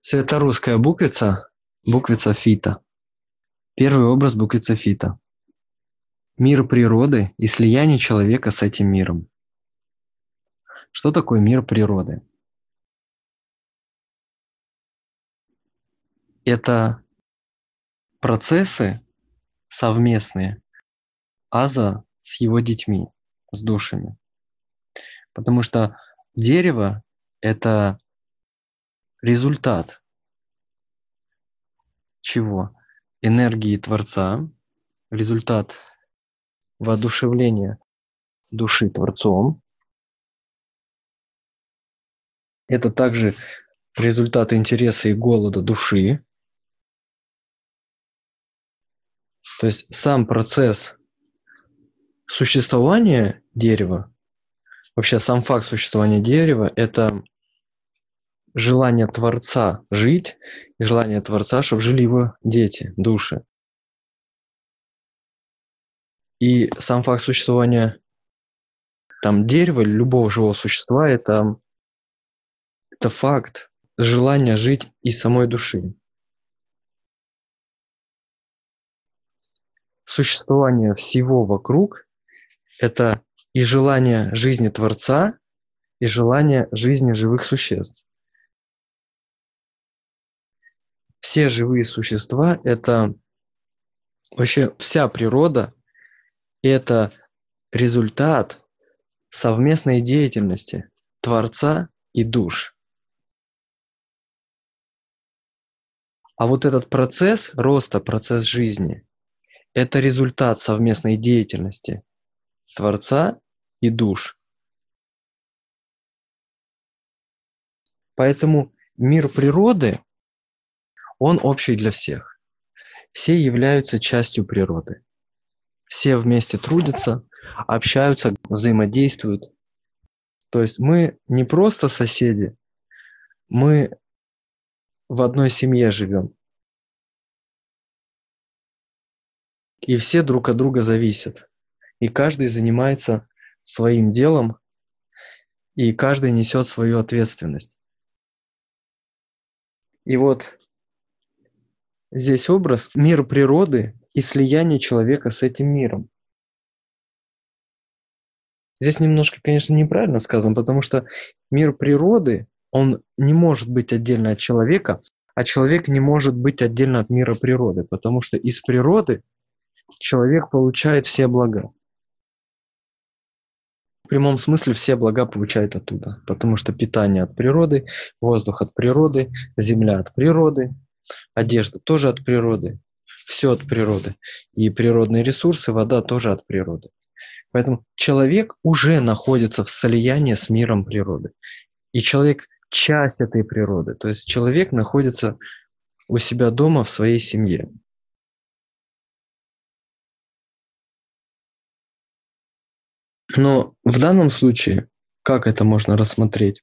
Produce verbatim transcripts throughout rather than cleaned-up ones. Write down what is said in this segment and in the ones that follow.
Светорусская буквица, буквица фита. Первый образ буквицы фита. Мир природы и слияние человека с этим миром. Что такое мир природы? Это процессы совместные аза с его детьми, с душами. Потому что дерево – это результат чего? Энергии Творца, результат воодушевления души Творцом. Это также результат интереса и голода души. То есть сам процесс существования дерева, вообще сам факт существования дерева – это желание Творца жить и желание Творца, чтобы жили его дети, души. И сам факт существования там дерева или любого живого существа – это, это факт желания жить и самой души. Существование всего вокруг – это и желание жизни Творца, и желание жизни живых существ. Все живые существа – это вообще вся природа, и это результат совместной деятельности Творца и душ. А вот этот процесс роста, процесс жизни – это результат совместной деятельности Творца и душ. Поэтому мир природы, он общий для всех. Все являются частью природы. Все вместе трудятся, общаются, взаимодействуют. То есть мы не просто соседи, мы в одной семье живем. И все друг от друга зависят. И каждый занимается своим делом, и каждый несет свою ответственность. И вот здесь образ мир природы и слияние человека с этим миром. Здесь немножко, конечно, неправильно сказано, потому что мир природы, он не может быть отдельно от человека, а человек не может быть отдельно от мира природы, потому что из природы человек получает все блага. В прямом смысле все блага получает оттуда, потому что питание от природы, воздух от природы, земля от природы, одежда тоже от природы, все от природы. И природные ресурсы, вода тоже от природы. Поэтому человек уже находится в слиянии с миром природы. И человек – часть этой природы. То есть человек находится у себя дома в своей семье. Но в данном случае, как это можно рассмотреть?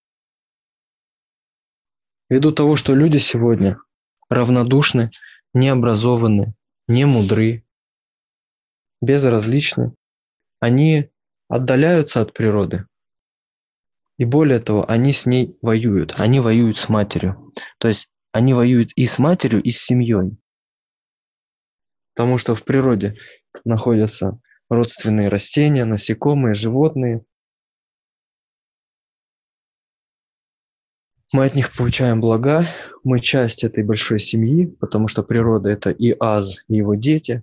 Ввиду того, что люди сегодня равнодушны, необразованы, не мудры, безразличны, они отдаляются от природы. И более того, они с ней воюют. Они воюют с матерью. То есть они воюют и с матерью, и с семьей. Потому что в природе находятся родственные растения, насекомые, животные. Мы от них получаем блага, мы часть этой большой семьи, потому что природа – это и аз, и его дети.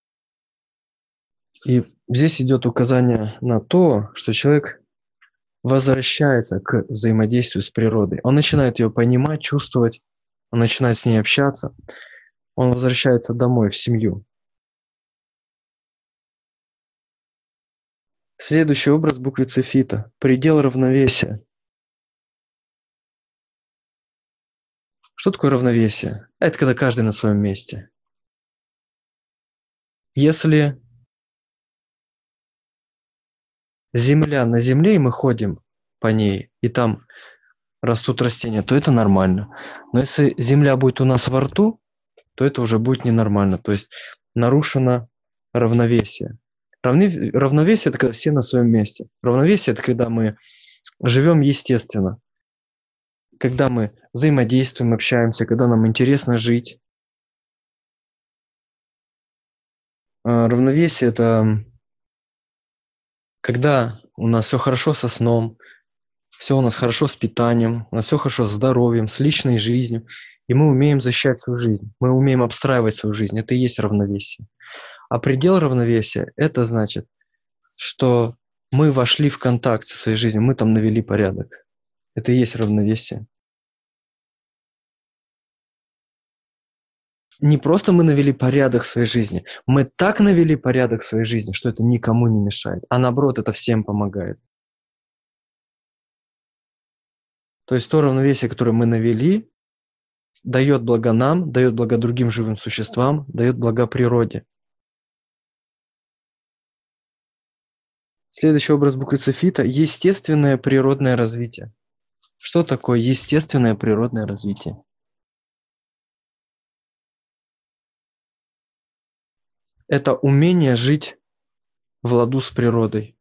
И здесь идет указание на то, что человек возвращается к взаимодействию с природой. Он начинает ее понимать, чувствовать, он начинает с ней общаться, он возвращается домой, в семью. Следующий образ буквицы фита – предел равновесия. Что такое равновесие? Это когда каждый на своем месте. Если земля на земле, и мы ходим по ней, и там растут растения, то это нормально. Но если земля будет у нас во рту, то это уже будет ненормально. То есть нарушено равновесие. Равни... Равновесие – это когда все на своем месте. Равновесие – это когда мы живем естественно. когда мы взаимодействуем, общаемся, когда нам интересно жить. А, равновесие – это когда у нас все хорошо со сном, все у нас хорошо с питанием, у нас все хорошо с здоровьем, с личной жизнью, и мы умеем защищать свою жизнь, мы умеем обстраивать свою жизнь. Это и есть равновесие. А предел равновесия – это значит, что мы вошли в контакт со своей жизнью, мы там навели порядок. Это и есть равновесие. Не просто мы навели порядок в своей жизни, мы так навели порядок в своей жизни, что это никому не мешает, а наоборот, это всем помогает. То есть то равновесие, которое мы навели, дает благо нам, дает благо другим живым существам, дает благо природе. Следующий образ буквы Цефита – естественное природное развитие. Что такое естественное природное развитие? Это умение жить в ладу с природой.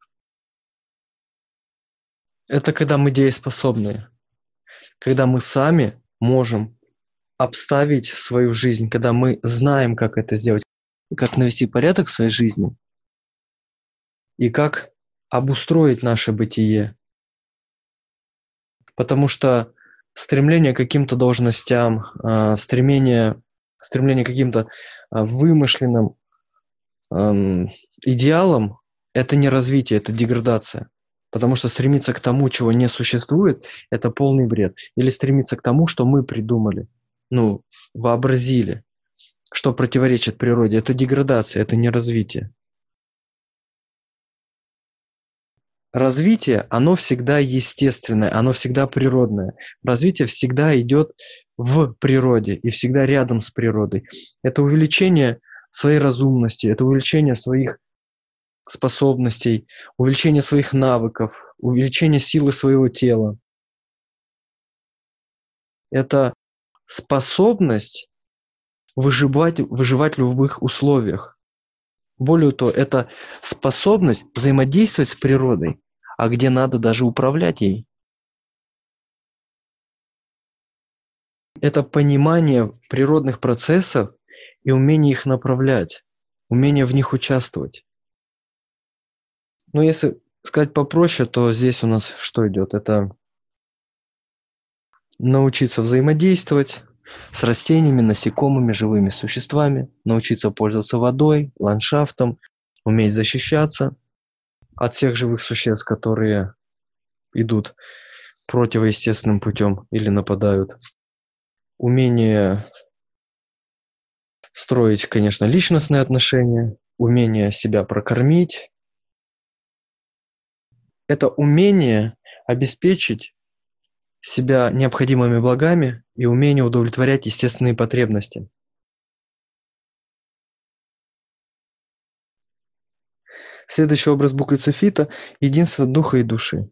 Это когда мы дееспособные, когда мы сами можем обставить свою жизнь, когда мы знаем, как это сделать, как навести порядок в своей жизни и как обустроить наше бытие. Потому что стремление к каким-то должностям, а, стремление, стремление к каким-то а, вымышленным эм, идеалам – это не развитие, это деградация. Потому что стремиться к тому, чего не существует, это полный бред. Или стремиться к тому, что мы придумали, ну, вообразили, что противоречит природе. Это деградация, это не развитие. Развитие, оно всегда естественное, оно всегда природное. Развитие всегда идет в природе и всегда рядом с природой. Это увеличение своей разумности, это увеличение своих способностей, увеличение своих навыков, увеличение силы своего тела. Это способность выживать, выживать в любых условиях. Более того, это способность взаимодействовать с природой, а где надо даже управлять ей. Это понимание природных процессов и умение их направлять, умение в них участвовать. Но если сказать попроще, то здесь у нас что идет? Это научиться взаимодействовать с растениями, насекомыми, живыми существами, научиться пользоваться водой, ландшафтом, уметь защищаться от всех живых существ, которые идут противоестественным путем или нападают. Умение строить, конечно, личностные отношения, умение себя прокормить. Это умение обеспечить себя необходимыми благами и умение удовлетворять естественные потребности. Следующий образ буквы Цефита – единство духа и души.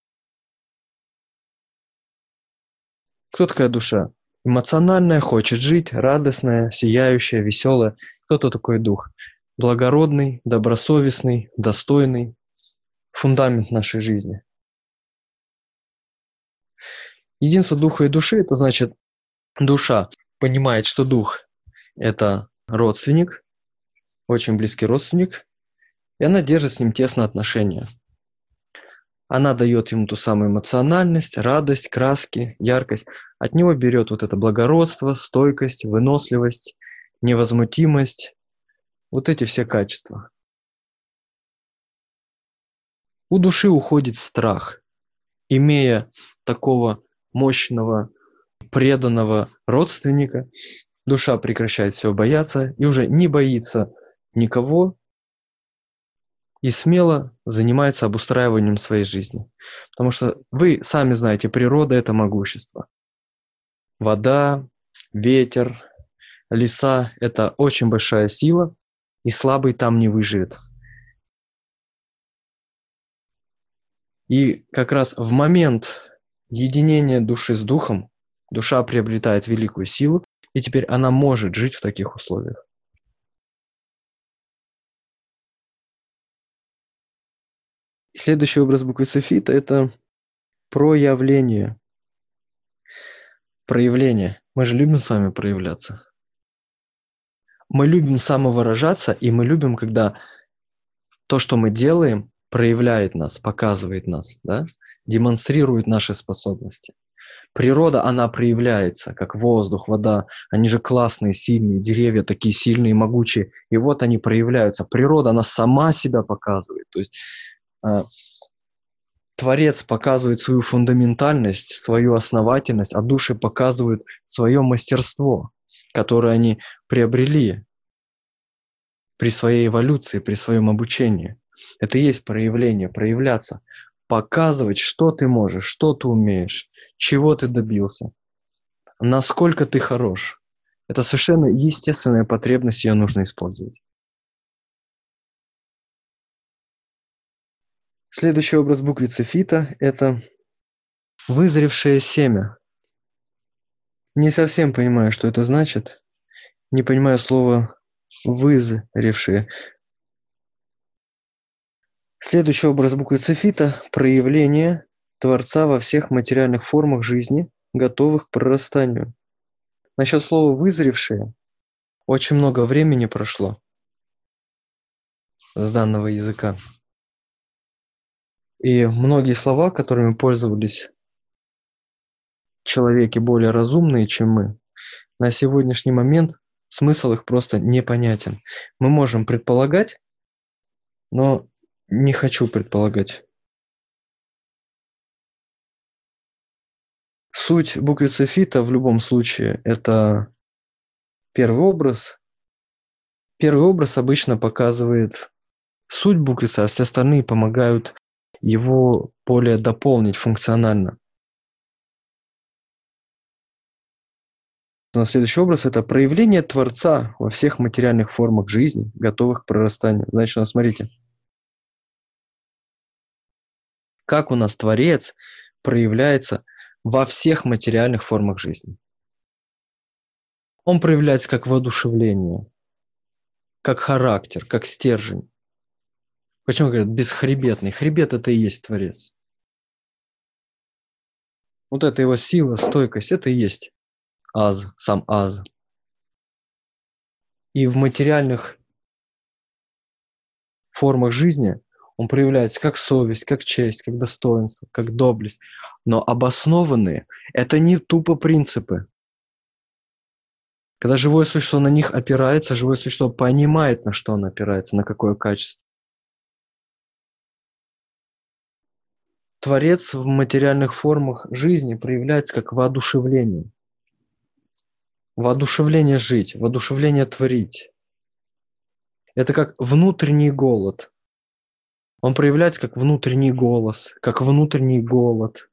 Кто такая душа? Эмоциональная, хочет жить, радостная, сияющая, веселая. Кто-то такой дух? Благородный, добросовестный, достойный, фундамент нашей жизни. Единство духа и души – это значит, душа понимает, что дух – это родственник, очень близкий родственник, и она держит с ним тесные отношения. Она дает ему ту самую эмоциональность, радость, краски, яркость. От него берет вот это благородство, стойкость, выносливость, невозмутимость. Вот эти все качества. У души уходит страх. Имея такого мощного, преданного родственника, душа прекращает все бояться и уже не боится никого и смело занимается обустраиванием своей жизни. Потому что вы сами знаете, природа – это могущество. Вода, ветер, леса – это очень большая сила, и слабый там не выживет. И как раз в момент единения души с духом душа приобретает великую силу, и теперь она может жить в таких условиях. Следующий образ буквы Цефита – это проявление. Проявление. Мы же любим с вами проявляться. Мы любим самовыражаться, и мы любим, когда то, что мы делаем, проявляет нас, показывает нас, да? Демонстрирует наши способности. Природа, она проявляется, как воздух, вода. Они же классные, сильные, деревья такие сильные, могучие. И вот они проявляются. Природа, она сама себя показывает. То есть э, Творец показывает свою фундаментальность, свою основательность, а души показывают свое мастерство, которое они приобрели при своей эволюции, при своем обучении. Это и есть проявление, проявляться, показывать, что ты можешь, что ты умеешь, чего ты добился, насколько ты хорош. Это совершенно естественная потребность, ее нужно использовать. Следующий образ буквицы фита – это вызревшее семя. Не совсем понимаю, что это значит. Не понимаю слова «вызревшее». Следующий образ буквицы фита – проявление Творца во всех материальных формах жизни, готовых к прорастанию. Насчет слова «вызревшее» очень много времени прошло с данного языка. И многие слова, которыми пользовались человеки более разумные, чем мы, на сегодняшний момент смысл их просто непонятен. Мы можем предполагать, но не хочу предполагать. Суть буквицы фита в любом случае – это первый образ. Первый образ обычно показывает суть буквицы, а все остальные помогают его более дополнить функционально. Но следующий образ – это проявление Творца во всех материальных формах жизни, готовых к прорастанию. Значит, ну, смотрите, как у нас Творец проявляется во всех материальных формах жизни. Он проявляется как воодушевление, как характер, как стержень. Почему говорят бесхребетный? Хребет – это и есть Творец. Вот это его сила, стойкость – это и есть Аз, сам Аз. И в материальных формах жизни он проявляется как совесть, как честь, как достоинство, как доблесть. Но обоснованные – это не тупо принципы. Когда живое существо на них опирается, живое существо понимает, на что оно опирается, на какое качество. Творец в материальных формах жизни проявляется как воодушевление. Воодушевление жить, воодушевление творить. Это как внутренний голод. Он проявляется как внутренний голос, как внутренний голод.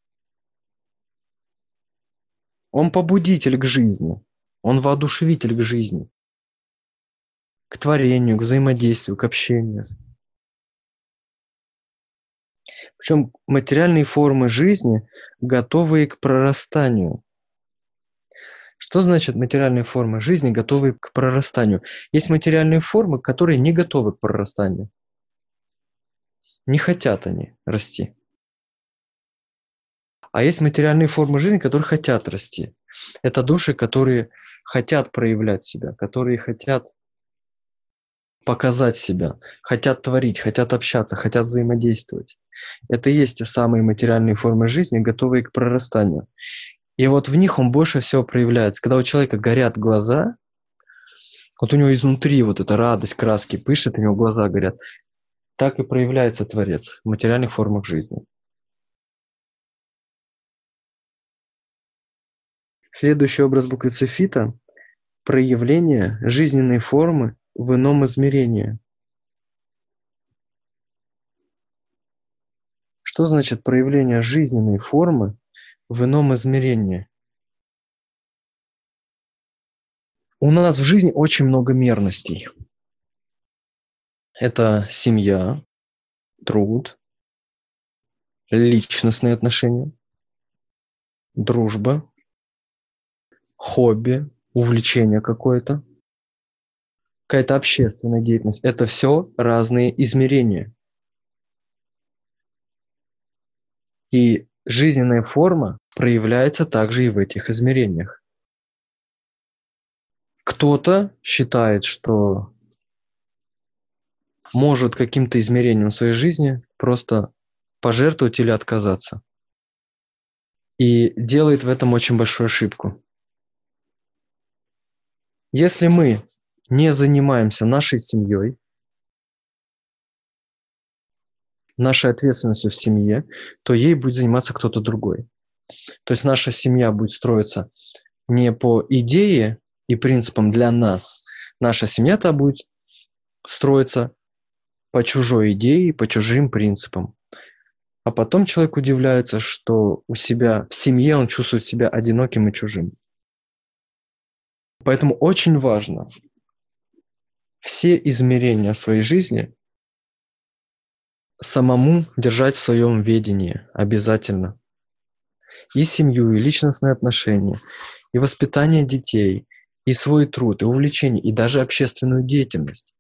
Он побудитель к жизни. Он воодушевитель к жизни. К творению, к взаимодействию, к общению. Причем материальные формы жизни, готовые к прорастанию. Что значит материальные формы жизни, готовые к прорастанию? Есть материальные формы, которые не готовы к прорастанию. Не хотят они расти. А есть материальные формы жизни, которые хотят расти. Это души, которые хотят проявлять себя, которые хотят показать себя, хотят творить, хотят общаться, хотят взаимодействовать. Это и есть те самые материальные формы жизни, готовые к прорастанию. И вот в них он больше всего проявляется. Когда у человека горят глаза, вот у него изнутри вот эта радость, краски пышет, у него глаза горят, так и проявляется Творец в материальных формах жизни. Следующий образ буквицы фита – проявление жизненной формы в ином измерении. Что значит проявление жизненной формы в ином измерении? У нас в жизни очень много мерностей. Это семья, труд, личностные отношения, дружба, хобби, увлечение какое-то, какая-то общественная деятельность. Это все разные измерения. И жизненная форма проявляется также и в этих измерениях. Кто-то считает, что может каким-то измерением своей жизни просто пожертвовать или отказаться. И делает в этом очень большую ошибку. Если мы не занимаемся нашей семьей, нашей ответственностью в семье, то ей будет заниматься кто-то другой. То есть наша семья будет строиться не по идее и принципам для нас. Наша семья-то будет строиться по чужой идее, по чужим принципам. А потом человек удивляется, что у себя в семье он чувствует себя одиноким и чужим. Поэтому очень важно все измерения своей жизни самому держать в своем ведении обязательно. И семью, и личностные отношения, и воспитание детей, и свой труд, и увлечение, и даже общественную деятельность.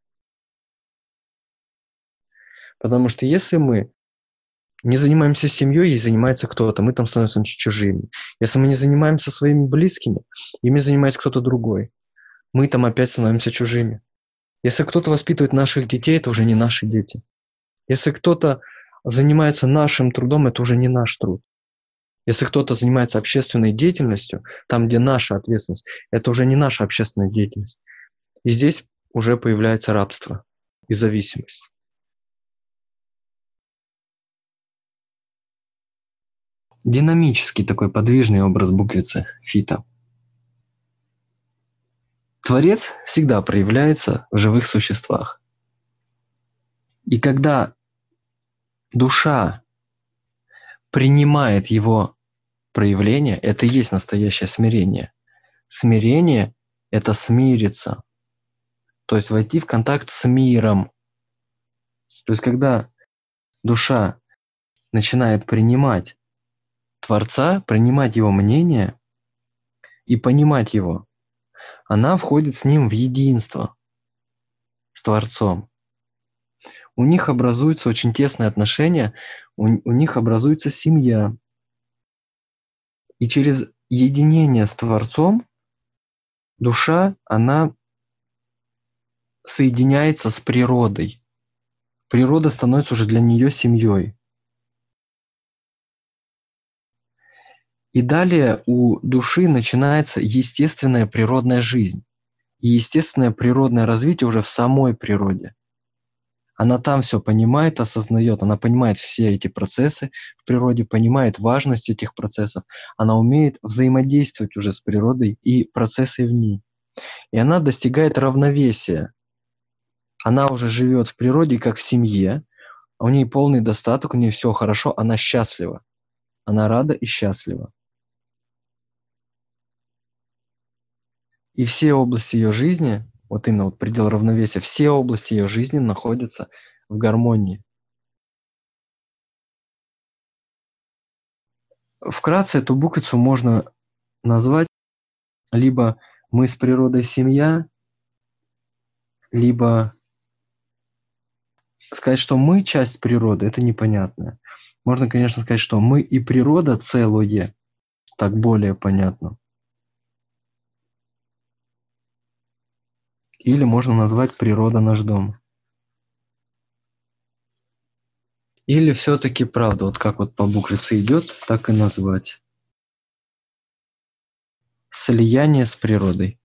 Потому что если мы не занимаемся семьей, ей занимается кто-то, мы там становимся чужими. Если мы не занимаемся своими близкими, ими занимается кто-то другой, мы там опять становимся чужими. Если кто-то воспитывает наших детей, это уже не наши дети. Если кто-то занимается нашим трудом, это уже не наш труд. Если кто-то занимается общественной деятельностью, там, где наша ответственность, это уже не наша общественная деятельность. И здесь уже появляется рабство и зависимость. Динамический такой подвижный образ буквицы фита. Творец всегда проявляется в живых существах. И когда душа принимает его проявление, это и есть настоящее смирение. Смирение – это смириться, то есть войти в контакт с миром. То есть когда душа начинает принимать Творца, принимать его мнение и понимать его, она входит с ним в единство, с Творцом. У них образуются очень тесные отношения, у, у них образуется семья. И через единение с Творцом душа, она соединяется с природой. Природа становится уже для нее семьей. И далее у души начинается естественная природная жизнь. И естественное природное развитие уже в самой природе. Она там все понимает, осознает, она понимает все эти процессы в природе, понимает важность этих процессов, она умеет взаимодействовать уже с природой и процессой в ней. И она достигает равновесия. Она уже живет в природе как в семье, у нее полный достаток, у нее все хорошо, она счастлива. Она рада и счастлива. И все области ее жизни, вот именно вот предел равновесия, все области ее жизни находятся в гармонии. Вкратце эту буквицу можно назвать либо «мы с природой семья», либо сказать, что мы часть природы, это непонятно. Можно, конечно, сказать, что мы и природа целое, так более понятно. Или можно назвать «природа наш дом». Или все-таки правда, вот как вот по буквице идет, так и назвать. Слияние с природой.